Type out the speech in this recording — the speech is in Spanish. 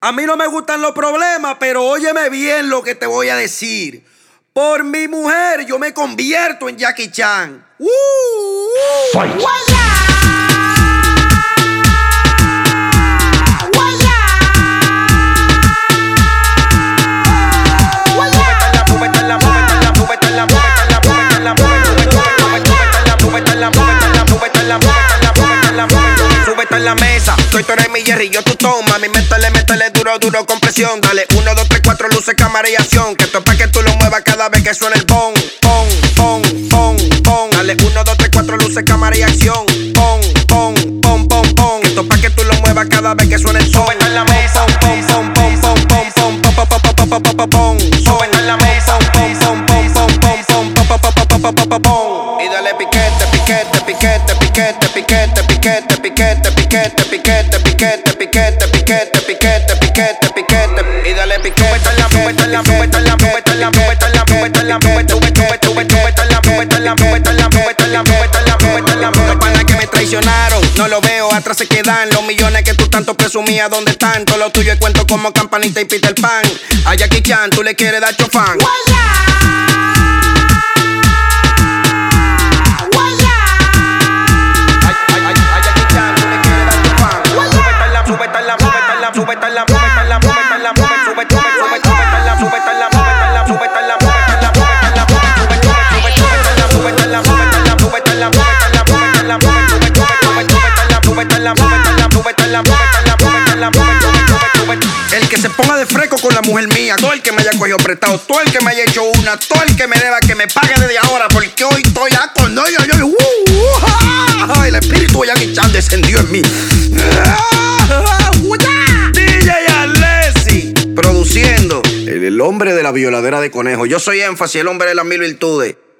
A mí no me gustan los problemas, pero óyeme bien lo que te voy a decir. Por mi mujer yo me convierto en Jackie Chan. Fight. Súbete en la mesa, soy Toro y mi Jerry, yo tu toma. Mi métele duro, duro con presión. Dale 1, 2, 3, 4, luces, cámara y acción. Que esto es pa' que tú lo muevas cada vez que suena el pon, pon, pon, pon, pon. Dale 1, 2, 3, 4, luces, cámara y acción. Pon, pon, pon, pon, pon. Que esto es pa' que tú lo muevas cada vez que suena el pon. Súbete en la mesa, pon, pon, pon, pon, pon, pon, pon, pon, pon, pon, pon. Súbete en la mesa, pon, pon, pon, pon, pon, pon, pon, pon, pon, pon, pon. Y dale piquete, piquete, piquete, piquete, piquete, piquete, piquete, piquete, piquete, piquete, piquete, piquete, piquete, piquete, piquete. Y dale piquete. Los panas que me traicionaron, no lo veo, atrás se quedan. Los millones que tú tanto presumías, ¿dónde están? Todo lo tuyo es cuento como Campanita y Peter Pan. A Jackie Chan tú le quieres dar chofán. El que se ponga de fresco con la mujer mía, todo el que me haya cogido prestado, todo el que me haya hecho una, todo el que me deba, que me pague desde ahora, porque hoy estoy ya con el espíritu de Jackie Chan descendió en mí. DJ Alessi produciendo el hombre de la violadera de conejos. Yo soy Énfasis, el hombre de las mil virtudes.